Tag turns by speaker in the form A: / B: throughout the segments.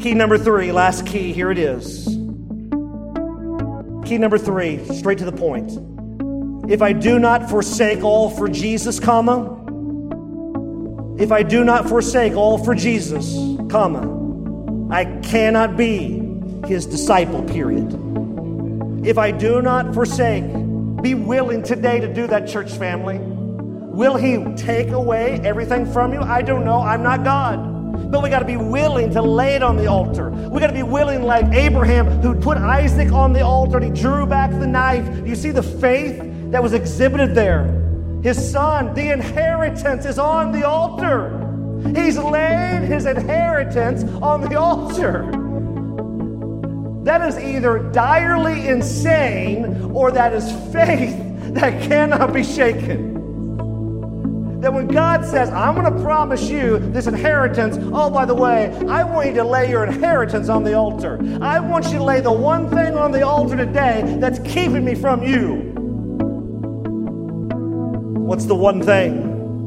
A: Key number 3, last key, here it is. Key number 3, straight to the point. If I do not forsake all for Jesus, comma, if I do not forsake all for Jesus, comma, I cannot be his disciple, period. If I do not forsake, be willing today to do that, church family. Will he take away everything from you? I don't know. I'm not God. But we got to be willing to lay it on the altar. We got to be willing, like Abraham, who put Isaac on the altar and he drew back the knife. You see the faith that was exhibited there. His son, the inheritance is on the altar. He's laid his inheritance on the altar. That is either direly insane or that is faith that cannot be shaken. That when God says, I'm going to promise you this inheritance, oh, by the way, I want you to lay your inheritance on the altar. I want you to lay the one thing on the altar today that's keeping me from you. What's the one thing?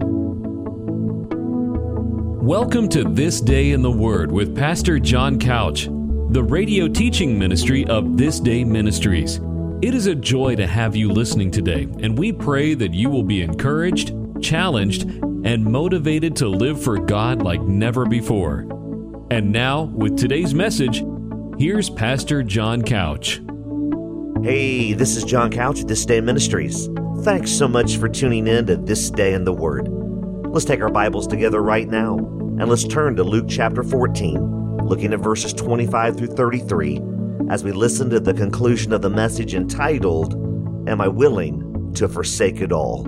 B: Welcome to This Day in the Word with Pastor John Couch, the radio teaching ministry of This Day Ministries. It is a joy to have you listening today, and we pray that you will be encouraged, challenged, and motivated to live for God like never before. And now, with today's message, here's Pastor John Couch.
C: Hey, this is John Couch at This Day Ministries. Thanks so much for tuning in to This Day in the Word. Let's take our Bibles together right now, and let's turn to Luke chapter 14, looking at verses 25 through 33, as we listen to the conclusion of the message entitled, Am I Willing to Forsake It All?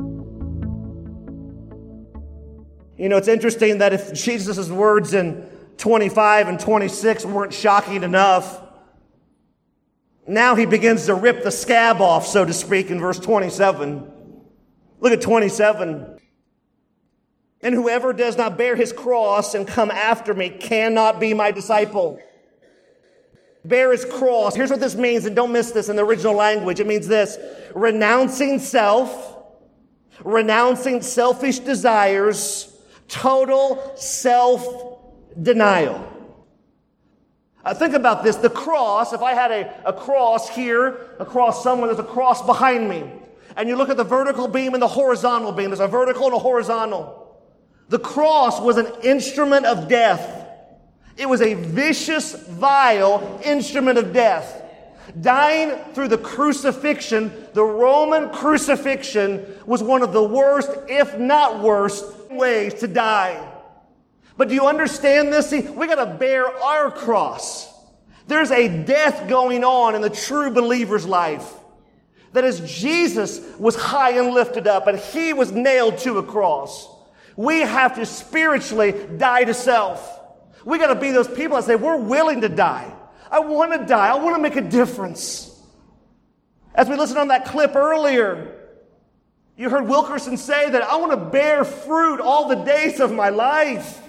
A: You know, it's interesting that if Jesus' words in 25 and 26 weren't shocking enough, now he begins to rip the scab off, so to speak, in verse 27. Look at 27. And whoever does not bear his cross and come after me cannot be my disciple. Bear his cross. Here's what this means, and don't miss this in the original language. It means this: renouncing self, renouncing selfish desires, total self-denial. Think about this. The cross, if I had a cross here, a cross somewhere, there's a cross behind me. And you look at the vertical beam and the horizontal beam. There's a vertical and a horizontal. The cross was an instrument of death. It was a vicious, vile instrument of death. Dying through the crucifixion, the Roman crucifixion, was one of the worst, if not worst, ways to die. But do you understand this? See, we got to bear our cross. There's a death going on in the true believer's life. That as Jesus was high and lifted up and he was nailed to a cross, we have to spiritually die to self. We got to be those people that say, we're willing to die. I want to die. I want to make a difference. As we listened on that clip earlier, you heard Wilkerson say that I want to bear fruit all the days of my life.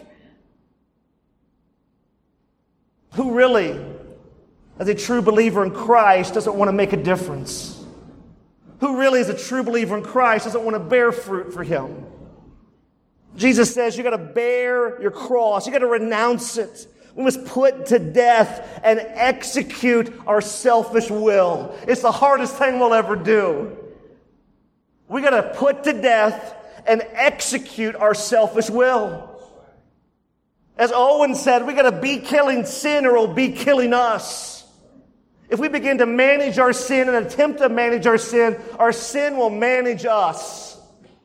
A: Who really, as a true believer in Christ, doesn't want to make a difference? Who really, as a true believer in Christ, doesn't want to bear fruit for him? Jesus says you got to bear your cross. You got to renounce it. We must put to death and execute our selfish will. It's the hardest thing we'll ever do. We got to put to death and execute our selfish will. As Owen said, we got to be killing sin or it'll be killing us. If we begin to manage our sin and attempt to manage our sin will manage us.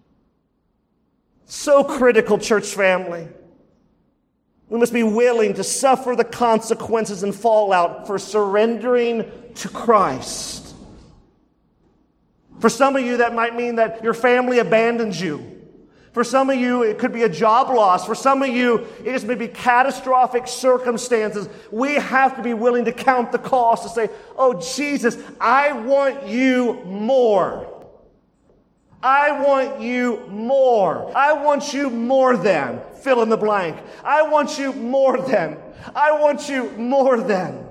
A: So critical, church family. We must be willing to suffer the consequences and fallout for surrendering to Christ. For some of you, that might mean that your family abandons you. For some of you, it could be a job loss. For some of you, it just may be catastrophic circumstances. We have to be willing to count the cost to say, oh, Jesus, I want you more. I want you more. I want you more than, fill in the blank. I want you more than. I want you more than.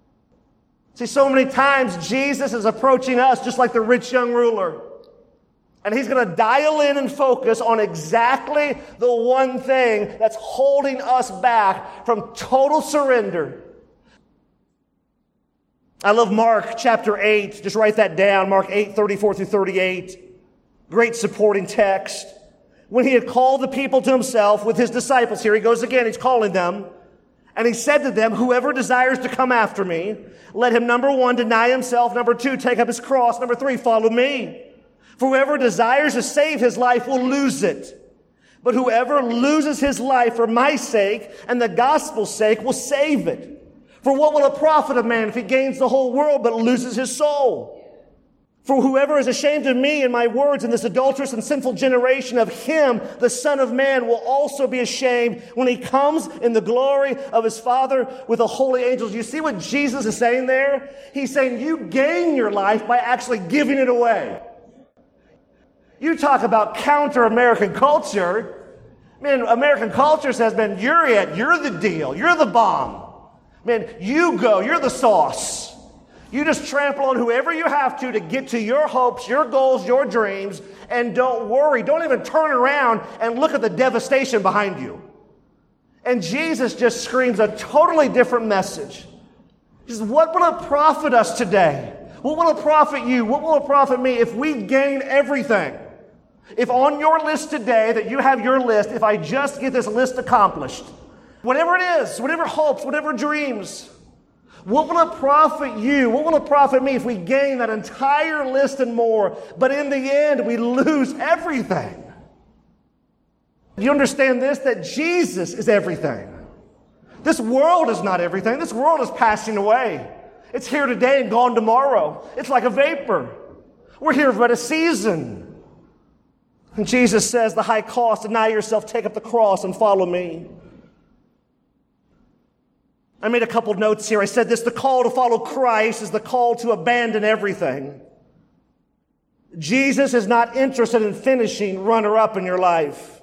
A: See, so many times Jesus is approaching us just like the rich young ruler. And he's going to dial in and focus on exactly the one thing that's holding us back from total surrender. I love Mark chapter 8. Just write that down. Mark 8, 34 through 38. Great supporting text. When he had called the people to himself with his disciples, here he goes again, he's calling them. And he said to them, whoever desires to come after me, let him, number 1, deny himself. Number 2, take up his cross. Number 3, follow me. For whoever desires to save his life will lose it. But whoever loses his life for my sake and the gospel's sake will save it. For what will it profit a man if he gains the whole world but loses his soul? For whoever is ashamed of me and my words in this adulterous and sinful generation, of him the Son of Man will also be ashamed when he comes in the glory of his Father with the holy angels. You see what Jesus is saying there? He's saying you gain your life by actually giving it away. You talk about counter-American culture. Man, American culture says, man, you're it. You're the deal. You're the bomb. Man, you go. You're the sauce. You just trample on whoever you have to get to your hopes, your goals, your dreams, and don't worry. Don't even turn around and look at the devastation behind you. And Jesus just screams a totally different message. He says, what will it profit us today? What will it profit you? What will it profit me if we gain everything? If on your list today that you have your list, if I just get this list accomplished, whatever it is, whatever hopes, whatever dreams, what will it profit you? What will it profit me if we gain that entire list and more, but in the end we lose everything? Do you understand this? That Jesus is everything. This world is not everything. This world is passing away. It's here today and gone tomorrow. It's like a vapor. We're here for a season. And Jesus says, the high cost, deny yourself, take up the cross and follow me. I made a couple notes here. I said this, the call to follow Christ is the call to abandon everything. Jesus is not interested in finishing runner-up in your life.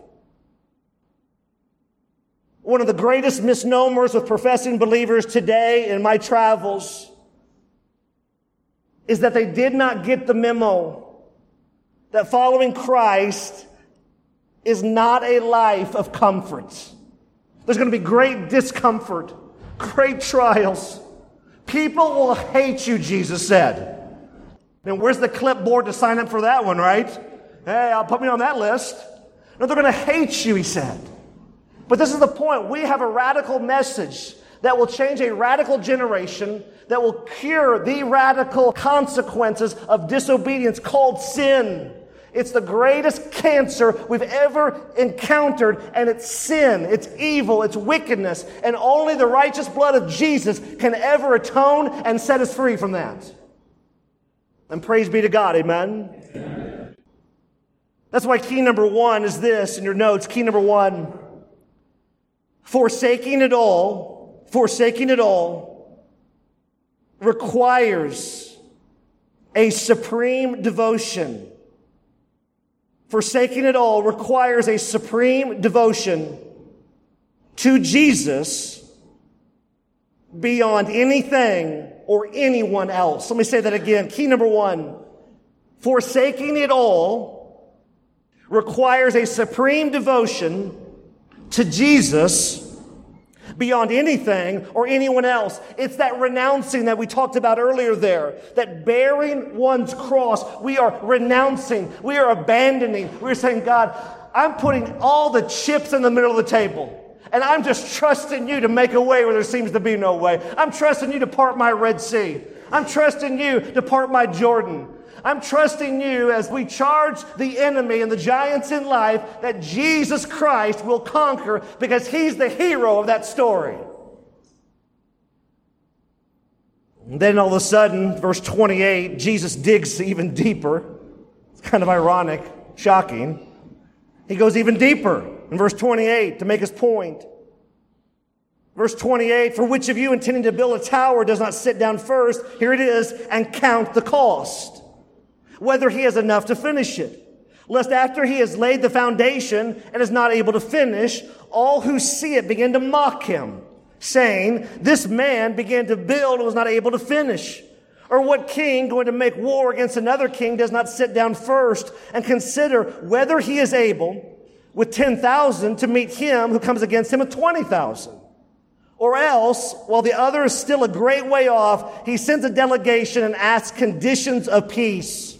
A: One of the greatest misnomers with professing believers today in my travels is that they did not get the memo that following Christ is not a life of comfort. There's going to be great discomfort, great trials. People will hate you, Jesus said. And where's the clipboard to sign up for that one, right? Hey, I'll put me on that list. No, they're going to hate you, he said. But this is the point. We have a radical message that will change a radical generation, that will cure the radical consequences of disobedience called sin. It's the greatest cancer we've ever encountered, and it's sin, it's evil, it's wickedness, and only the righteous blood of Jesus can ever atone and set us free from that. And praise be to God, amen? Amen. That's why key number 1 is this in your notes. Key number 1, forsaking it all requires a supreme devotion. Forsaking it all requires a supreme devotion to Jesus beyond anything or anyone else. Let me say that again. Key number 1, forsaking it all requires a supreme devotion to Jesus beyond anything or anyone else. It's that renouncing that we talked about earlier there. That bearing one's cross. We are renouncing. We are abandoning. We're saying, God, I'm putting all the chips in the middle of the table. And I'm just trusting you to make a way where there seems to be no way. I'm trusting you to part my Red Sea. I'm trusting you to part my Jordan. I'm trusting you as we charge the enemy and the giants in life that Jesus Christ will conquer because he's the hero of that story. And then all of a sudden, verse 28, Jesus digs even deeper. It's kind of ironic, shocking. He goes even deeper in verse 28 to make his point. Verse 28, for which of you intending to build a tower does not sit down first, here it is, and count the cost, whether he has enough to finish it. Lest after he has laid the foundation and is not able to finish, all who see it begin to mock him, saying, this man began to build and was not able to finish. Or what king going to make war against another king does not sit down first and consider whether he is able with 10,000 to meet him who comes against him with 20,000? Or else, while the other is still a great way off, he sends a delegation and asks conditions of peace,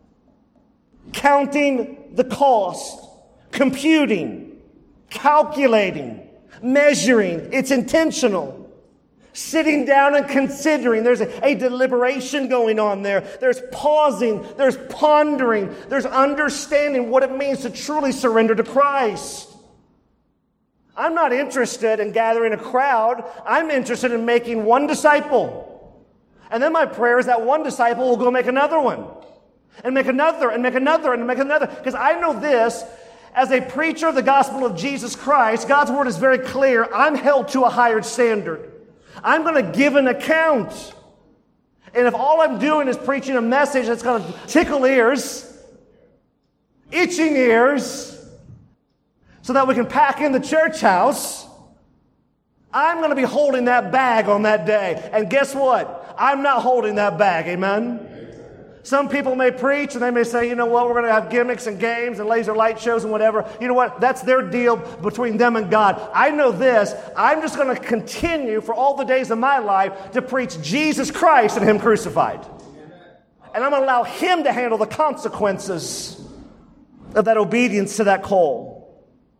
A: counting the cost, computing, calculating, measuring. It's intentional. Sitting down and considering. There's a deliberation going on there. There's pausing. There's pondering. There's understanding what it means to truly surrender to Christ. I'm not interested in gathering a crowd. I'm interested in making one disciple. And then my prayer is that one disciple will go make another one. And make another, and make another, and make another. Because I know this, as a preacher of the gospel of Jesus Christ, God's word is very clear. I'm held to a higher standard. I'm going to give an account. And if all I'm doing is preaching a message that's going to tickle ears, itching ears, so that we can pack in the church house, I'm going to be holding that bag on that day. And guess what? I'm not holding that bag. Amen? Some people may preach and they may say, you know what, we're going to have gimmicks and games and laser light shows and whatever. You know what? That's their deal between them and God. I know this. I'm just going to continue for all the days of my life to preach Jesus Christ and Him crucified. And I'm going to allow Him to handle the consequences of that obedience to that call.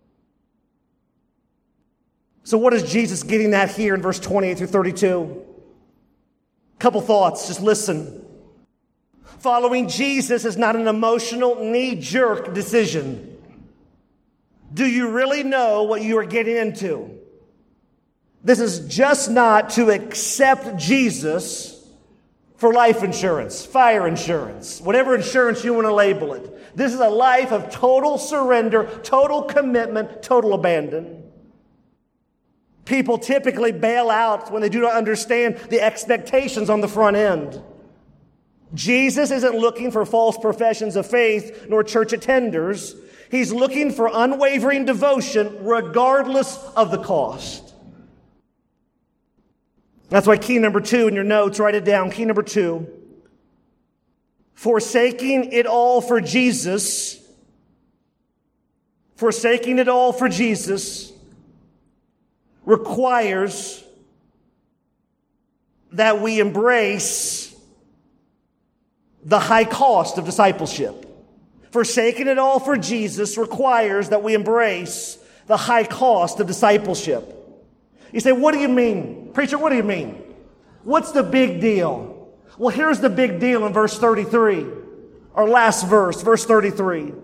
A: So what is Jesus getting at here in verse 28 through 32? Couple thoughts. Just listen. Following Jesus is not an emotional, knee-jerk decision. Do you really know what you are getting into? This is just not to accept Jesus for life insurance, fire insurance, whatever insurance you want to label it. This is a life of total surrender, total commitment, total abandon. People typically bail out when they do not understand the expectations on the front end. Jesus isn't looking for false professions of faith nor church attenders. He's looking for unwavering devotion regardless of the cost. That's why key number 2 in your notes, write it down. Key number 2, forsaking it all for Jesus. Forsaking it all for Jesus requires that we embrace the high cost of discipleship. Forsaking it all for Jesus requires that we embrace the high cost of discipleship. You say, what do you mean? Preacher, what do you mean? What's the big deal? Well, here's the big deal in verse 33. Our last verse, verse 33.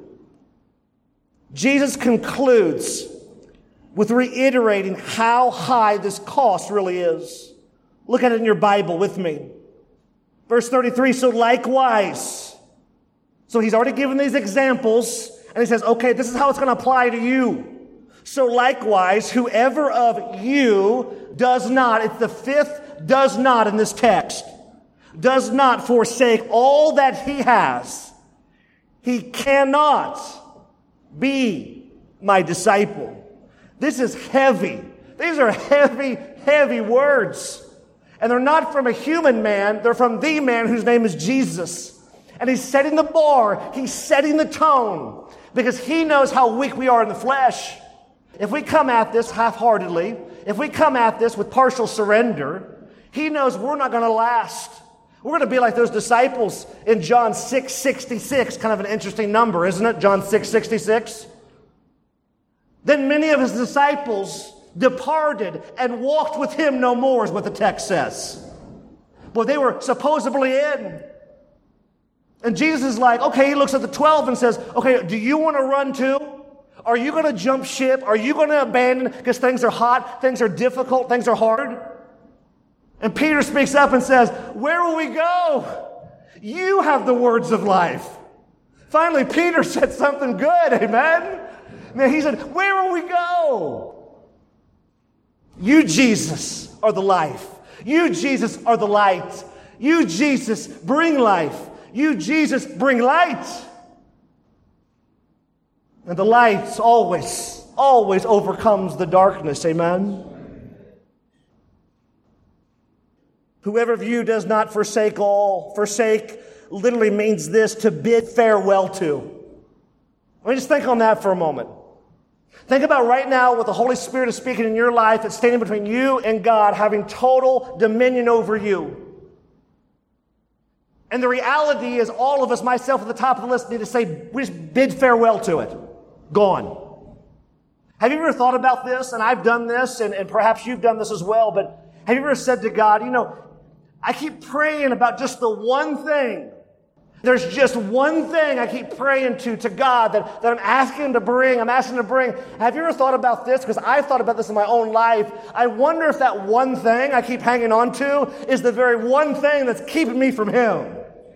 A: Jesus concludes with reiterating how high this cost really is. Look at it in your Bible with me. Verse 33, so likewise. So he's already given these examples, and he says, okay, this is how it's going to apply to you. So likewise, whoever of you does not, it's the fifth does not in this text, does not forsake all that he has, he cannot be my disciple. This is heavy. These are heavy, heavy words. And they're not from a human man. They're from the man whose name is Jesus. And he's setting the bar. He's setting the tone. Because he knows how weak we are in the flesh. If we come at this half-heartedly, if we come at this with partial surrender, he knows we're not going to last. We're going to be like those disciples in John 6:66. Kind of an interesting number, isn't it? John 6:66. Then many of his disciples departed and walked with him no more, is what the text says. But they were supposedly in. And Jesus is like, okay, he looks at the 12 and says, okay, do you want to run too? Are you going to jump ship? Are you going to abandon because things are hot, things are difficult, things are hard? And Peter speaks up and says, where will we go? You have the words of life. Finally, Peter said something good, amen? Man, he said, where will we go? You, Jesus, are the life. You, Jesus, are the light. You, Jesus, bring life. You, Jesus, bring light. And the light always, always overcomes the darkness. Amen? Whoever of you does not forsake all, forsake literally means this, to bid farewell to. Let me just think on that for a moment. Think about right now what the Holy Spirit is speaking in your life. It's standing between you and God, having total dominion over you. And the reality is all of us, myself at the top of the list, need to say, we just bid farewell to it. Gone. Have you ever thought about this? And I've done this, and perhaps you've done this as well, but have you ever said to God, I keep praying about just the one thing. There's just one thing I keep praying to God that I'm asking to bring. Have you ever thought about this? Because I've thought about this in my own life. I wonder if that one thing I keep hanging on to is the very one thing that's keeping me from Him.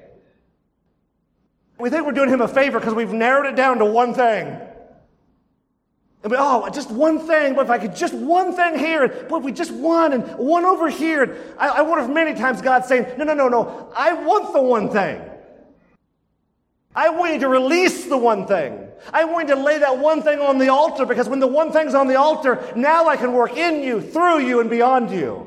A: We think we're doing Him a favor because we've narrowed it down to one thing. And just one thing, but if I could just one thing here, but if we just one and one over here. I wonder if many times God's saying, no, I want the one thing. I want you to release the one thing. I want you to lay that one thing on the altar, because when the one thing's on the altar, now I can work in you, through you, and beyond you.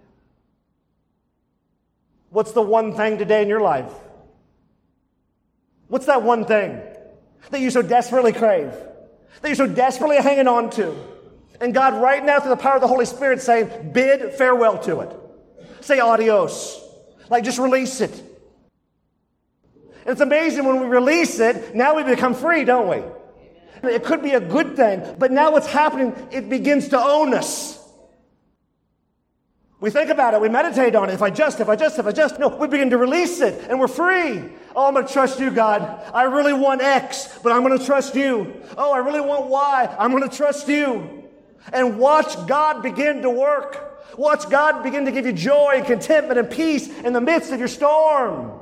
A: What's the one thing today in your life? What's that one thing that you so desperately crave, that you're so desperately hanging on to? And God right now, through the power of the Holy Spirit, saying, bid farewell to it. Say adios. Just release it. And it's amazing when we release it, now we become free, don't we? It could be a good thing, but now what's happening, it begins to own us. We think about it, we meditate on it. If I just, no, we begin to release it, and we're free. Oh, I'm going to trust you, God. I really want X, but I'm going to trust you. Oh, I really want Y. I'm going to trust you. And watch God begin to work. Watch God begin to give you joy and contentment and peace in the midst of your storm.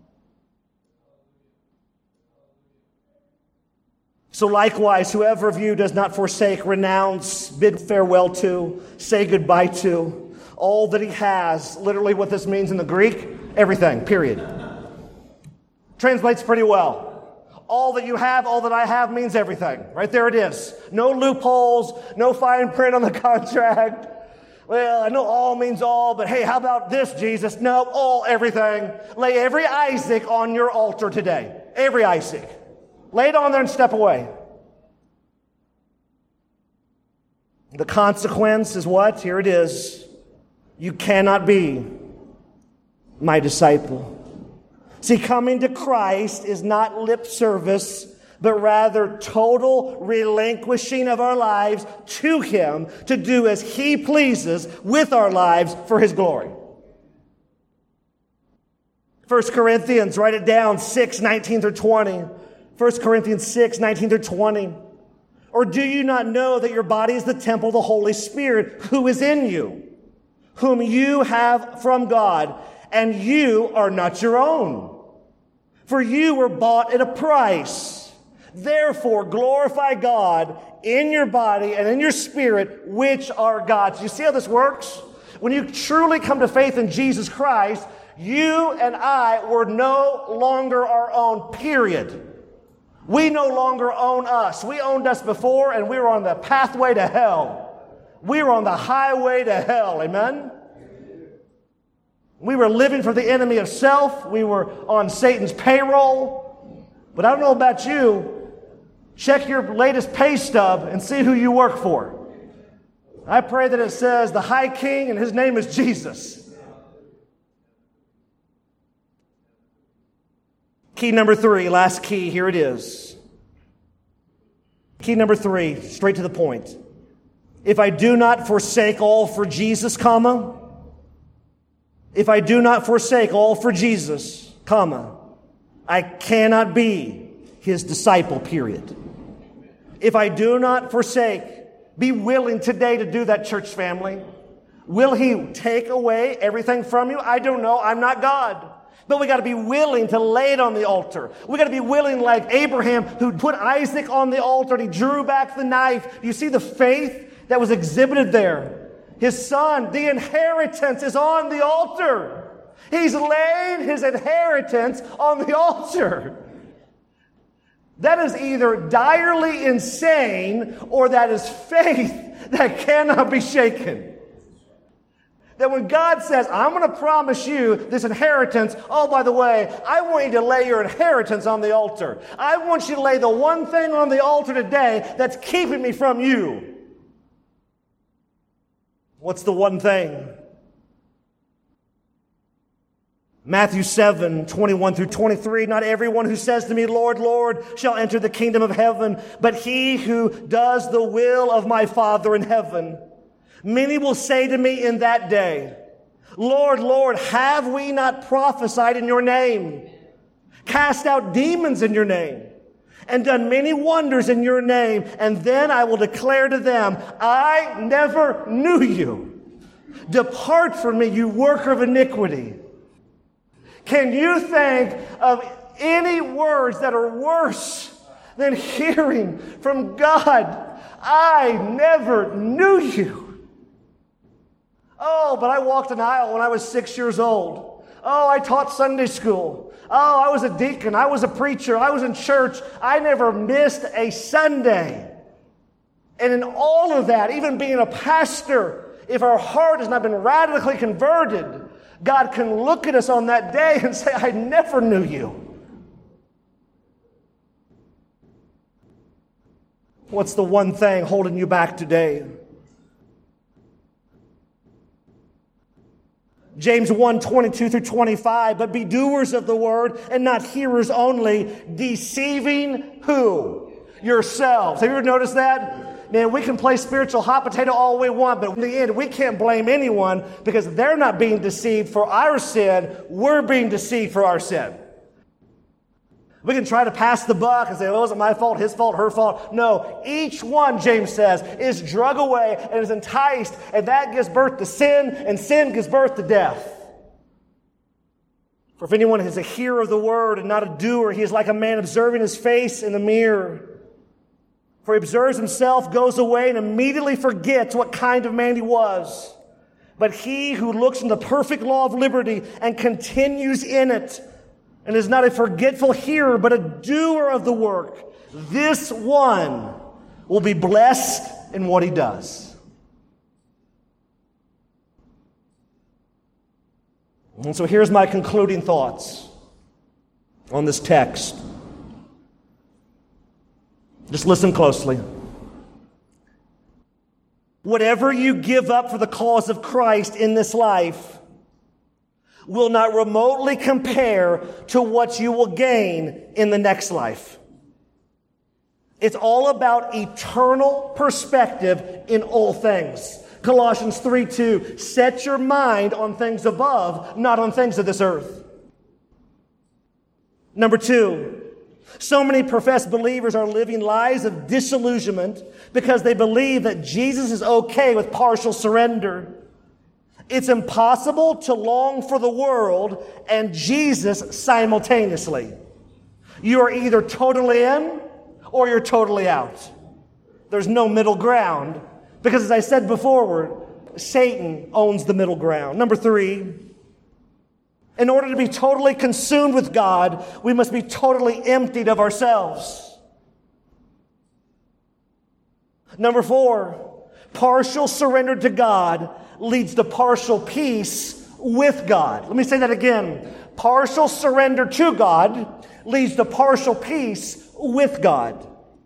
A: So likewise, whoever of you does not forsake, renounce, bid farewell to, say goodbye to, all that he has, literally what this means in the Greek, everything, period. Translates pretty well. All that you have, all that I have means everything. Right there it is. No loopholes, no fine print on the contract. Well, I know all means all, but hey, how about this, Jesus? No, all, everything. Lay every Isaac on your altar today. Every Isaac. Lay it on there and step away. The consequence is what? Here it is. You cannot be my disciple. See, coming to Christ is not lip service, but rather total relinquishing of our lives to Him to do as He pleases with our lives for His glory. 1 Corinthians, write it down, 6:19-20. 1 Corinthians 6:19-20. Or do you not know that your body is the temple of the Holy Spirit who is in you, whom you have from God, and you are not your own? For you were bought at a price. Therefore, glorify God in your body and in your spirit, which are God's. You see how this works? When you truly come to faith in Jesus Christ, you and I were no longer our own, period. We no longer own us. We owned us before, and we were on the pathway to hell. We were on the highway to hell. Amen? We were living for the enemy of self. We were on Satan's payroll. But I don't know about you. Check your latest pay stub and see who you work for. I pray that it says the High King and His name is Jesus. Key number 3, last key, here it is. Key number 3, straight to the point. If I do not forsake all for Jesus, if I do not forsake all for Jesus, I cannot be His disciple, period. If I do not forsake, be willing today to do that, church family. Will He take away everything from you? I don't know. I'm not God. But we got to be willing to lay it on the altar. We got to be willing, like Abraham, who put Isaac on the altar and he drew back the knife. Do you see the faith that was exhibited there? His son, the inheritance is on the altar. He's laid his inheritance on the altar. That is either direly insane or that is faith that cannot be shaken. That when God says, I'm going to promise you this inheritance, oh, by the way, I want you to lay your inheritance on the altar. I want you to lay the one thing on the altar today that's keeping me from you. What's the one thing? Matthew 7, 21 through 23, not everyone who says to me, Lord, Lord, shall enter the kingdom of heaven, but he who does the will of my Father in heaven. Many will say to me in that day, Lord, Lord, have we not prophesied in your name, cast out demons in your name, and done many wonders in your name? And then I will declare to them, I never knew you. Depart from me, you worker of iniquity. Can you think of any words that are worse than hearing from God, I never knew you? Oh, but I walked an aisle when I was 6 years old. Oh, I taught Sunday school. Oh, I was a deacon. I was a preacher. I was in church. I never missed a Sunday. And in all of that, even being a pastor, if our heart has not been radically converted, God can look at us on that day and say, I never knew you. What's the one thing holding you back today? James 1, 22 through 25, but be doers of the word and not hearers only, deceiving who? Yourselves. Have you ever noticed that? Man, we can play spiritual hot potato all we want, but in the end, we can't blame anyone because they're not being deceived for our sin. We're being deceived for our sin. We can try to pass the buck and say, oh, is it my fault, his fault, her fault? No, each one, James says, is drug away and is enticed, and that gives birth to sin, and sin gives birth to death. For if anyone is a hearer of the word and not a doer, he is like a man observing his face in the mirror. For he observes himself, goes away, and immediately forgets what kind of man he was. But he who looks in the perfect law of liberty and continues in it, and is not a forgetful hearer, but a doer of the work, this one will be blessed in what he does. And so here's my concluding thoughts on this text. Just listen closely. Whatever you give up for the cause of Christ in this life will not remotely compare to what you will gain in the next life. It's all about eternal perspective in all things. Colossians 3:2, set your mind on things above, not on things of this earth. Number 2, so many professed believers are living lives of disillusionment because they believe that Jesus is okay with partial surrender. It's impossible to long for the world and Jesus simultaneously. You are either totally in or you're totally out. There's no middle ground because, as I said before, Satan owns the middle ground. Number 3, in order to be totally consumed with God, we must be totally emptied of ourselves. Number 4, partial surrender to God leads to partial peace with God. Let me say that again. Partial surrender to God leads to partial peace with God.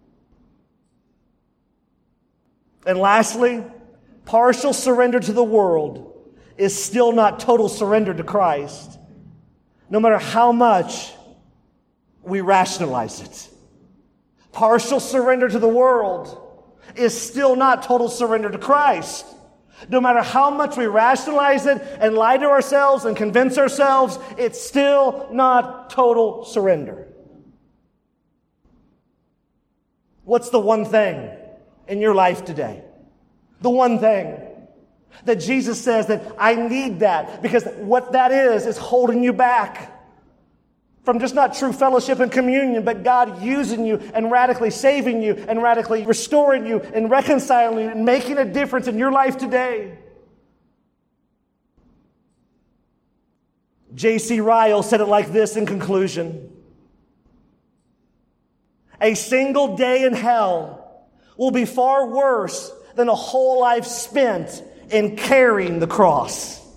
A: And lastly, partial surrender to the world is still not total surrender to Christ, no matter how much we rationalize it. Partial surrender to the world is still not total surrender to Christ. No matter how much we rationalize it and lie to ourselves and convince ourselves, it's still not total surrender. What's the one thing in your life today? The one thing that Jesus says that I need that, because what that is holding you back from just not true fellowship and communion, but God using you and radically saving you and radically restoring you and reconciling you and making a difference in your life today. J.C. Ryle said it like this in conclusion. A single day in hell will be far worse than a whole life spent in carrying the cross.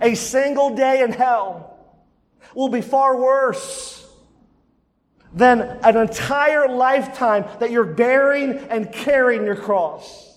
A: a single day in hell will be far worse than an entire lifetime that you're bearing and carrying your cross.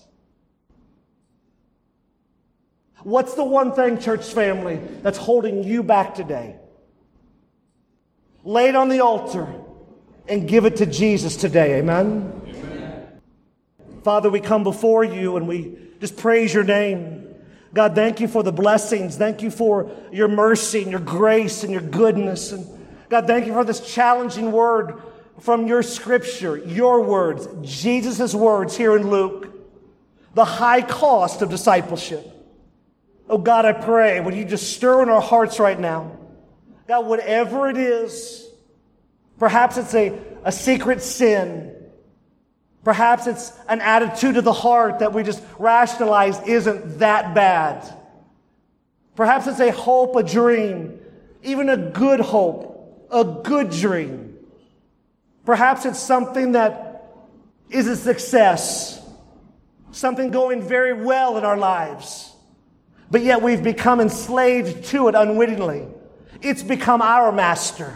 A: What's the one thing, church family, that's holding you back today? Lay it on the altar and give it to Jesus today. Amen? Amen. Father, we come before you and we just praise your name. God, thank you for the blessings. Thank you for your mercy and your grace and your goodness. And God, thank you for this challenging word from your scripture, your words, Jesus' words here in Luke, the high cost of discipleship. Oh God, I pray, would you just stir in our hearts right now? God, whatever it is, perhaps it's a secret sin. Perhaps it's an attitude of the heart that we just rationalize isn't that bad. Perhaps it's a hope, a dream, even a good hope, a good dream. Perhaps it's something that is a success, something going very well in our lives, but yet we've become enslaved to it unwittingly. It's become our master.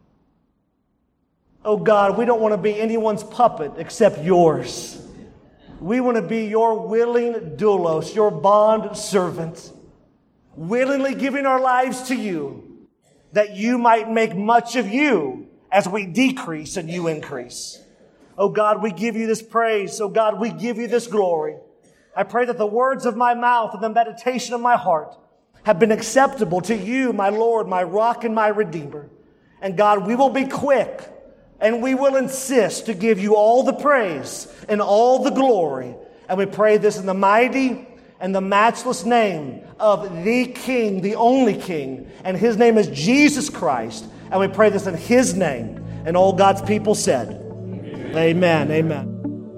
A: Oh God, we don't want to be anyone's puppet except yours. We want to be your willing doulos, your bond servant, willingly giving our lives to you, that you might make much of you as we decrease and you increase. Oh God, we give you this praise. Oh God, we give you this glory. I pray that the words of my mouth and the meditation of my heart have been acceptable to you, my Lord, my rock and my Redeemer. And God, we will be quick and we will insist to give you all the praise and all the glory. And we pray this in the mighty and the matchless name of the King, the only King. And his name is Jesus Christ. And we pray this in his name. And all God's people said, Amen. Amen.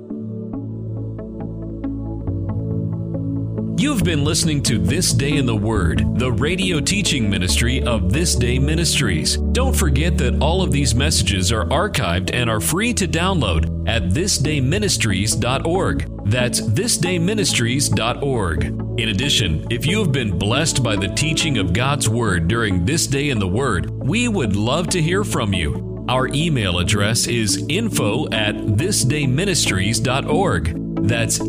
B: You've been listening to This Day in the Word, the radio teaching ministry of This Day Ministries. Don't forget that all of these messages are archived and are free to download at thisdayministries.org. That's thisdayministries.org. In addition, if you have been blessed by the teaching of God's Word during This Day in the Word, we would love to hear from you. Our email address is info@thisdayministries.org. That's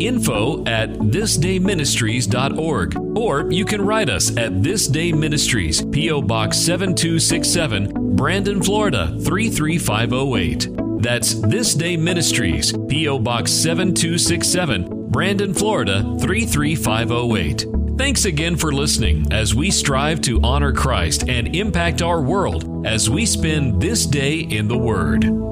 B: info@thisdayministries.org. Or you can write us at This Day Ministries, P.O. Box 7267, Brandon, Florida 33508. That's This Day Ministries, P.O. Box 7267, Brandon, Florida 33508. Thanks again for listening as we strive to honor Christ and impact our world as we spend this day in the Word.